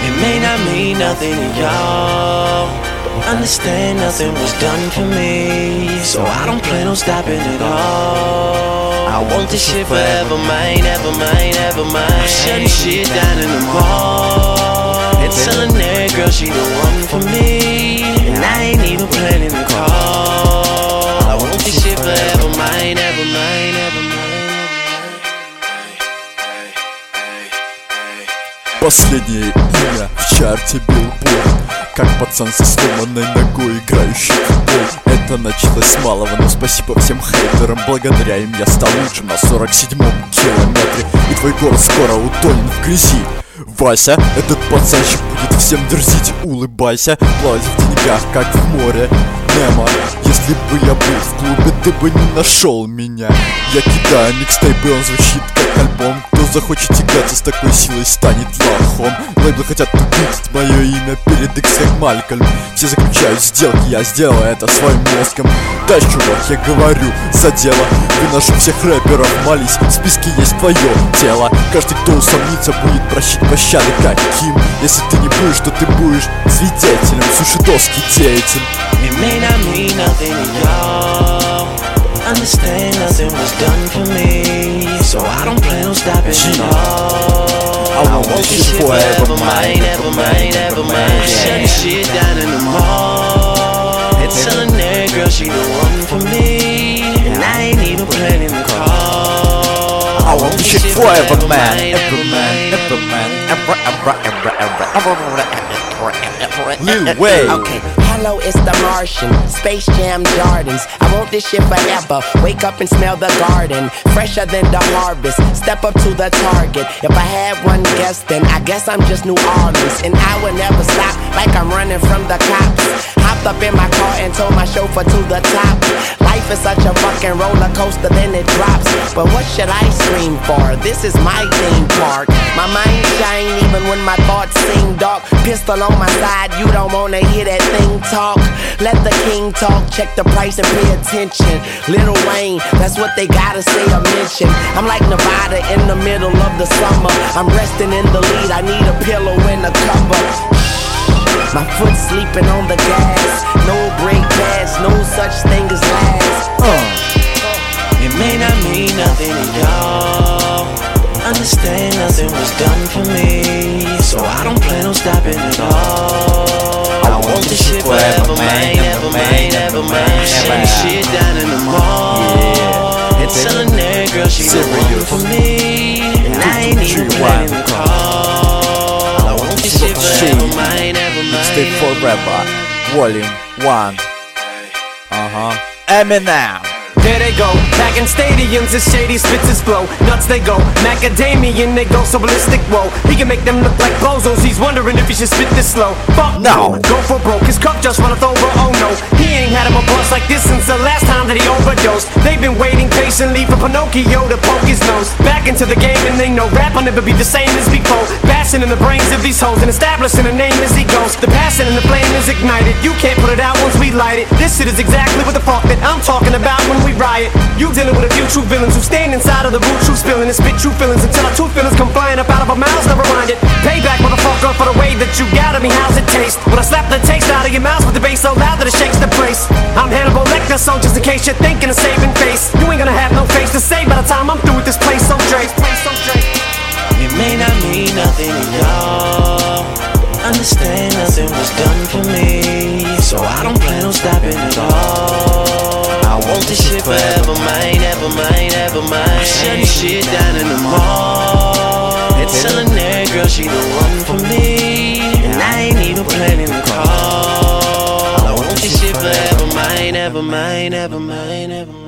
It may not mean nothing to y'all, but understand nothing was done for me, so I don't plan on stopping at all. I want this shit forever mine, ever mine, ever mine. I'm shutting shit down in the mall and telling that girl she the one for me, and I ain't even planning to call. I want this shit forever mine, ever mine, ever mine. Последнее имя в чарте Billboard, как пацан со сломанной ногой, играющий в футбол. Это началось с малого, но спасибо всем хейтерам. Благодаря им я стал лучше на 47-м километре, и твой город скоро утонет в грязи. Вася, этот пацанчик будет всем дерзить. Улыбайся, плавать в деньгах, как в море Немо. Если бы я был в клубе, ты бы не нашел меня. Я кидаю микстейпы, он звучит как альбом. Кто захочет тягаться с такой силой, станет лохом. Лейблы хотят увидеть мое имя перед X как Малькольм. Все заключают сделки, я сделаю это своим мозгом. Да, чувак, я говорю за дело. Выношу всех рэперов, молись, в списке есть твое тело. Каждый, кто усомнится, будет просить пощады, как Ким. Если ты не будешь, то ты будешь свидетелем, сушидоский деятель. It may not mean nothing to y'all, but understand nothing was done for me, so I don't plan on stopping at all. I want this shit forever mine, ever mine, ever mine. Shutting shit down in the mall and telling that girl she the one for me, and I ain't even planning to call. I want this shit forever man, ever man, ever man, ever, ever, ever, ever, ever. Lil Wayne. Okay, hello, it's the Martian, Space Jam Jordans. I want this shit forever. Wake up and smell the garden, fresher than the harvest. Step up to the target. If I had one guess, then I guess I'm just New Orleans, and I would never stop like I'm running from the cops. Hopped up in my car and told my chauffeur to the top. Life is such a fucking roller coaster, then it drops. But what should I scream for? This is my theme park. My mind shine even when my thoughts seem dark. Pistol on my side, you don't wanna hear that thing talk. Let the king talk, check the price and pay attention. Lil Wayne, that's what they gotta say or mention. I'm like Nevada in the middle of the summer. I'm resting in the lead, I need a pillow and a cover. My foot sleeping on the gas. No brake pads, no such thing as last. It may not mean nothing to y'all, but understand nothing was done for me, so I don't plan on stopping at all. I want this shit forever mine, ever mine, ever mine. Shutting shit down in the mall and telling that girl she the one for me, and I ain't even planning to call. I want this shit forever mine, ever mine. Stay forever, Volume 1. Eminem. There they go, back in stadiums as shady spits his flow. Nuts they go, macadamian they go so ballistic, whoa. He can make them look like bozos, he's wondering if he should spit this slow. Fuck no, go for broke, his cup just runneth over, oh no. He ain't had him a bust like this since the last time that he overdosed. They've been waiting patiently for Pinocchio to poke his nose back into the game, and they know rap will never be the same as before. Bashing in the brains of these hoes and establishing a name as he goes. The passion and the flame is ignited, you can't put it out once we light it. This shit is exactly what the fuck that I'm talking about when we riot. You dealing with a few true villains who stand inside of the root, true spilling and spit true feelings until our true feelings come flying up out of our mouths, never mind it. Payback, motherfucker, for the way that you got at me, how's it taste? When I slap the taste out of your mouth with the bass so loud that it shakes the place. I'm Hannibal Lecter, so just in case you're thinking of saving face, you ain't gonna have no face to say by the time I'm through with this place, so Drake. It may not mean nothing to y'all, but understand nothing was done for me, so I don't plan on stopping at all. I want this shit forever mine, ever mine, ever mine. I'm shutting shit down in the mall and telling that girl she the one for me, and I ain't even planning to call. I want this shit forever mine, ever mine, ever mine, ever mine.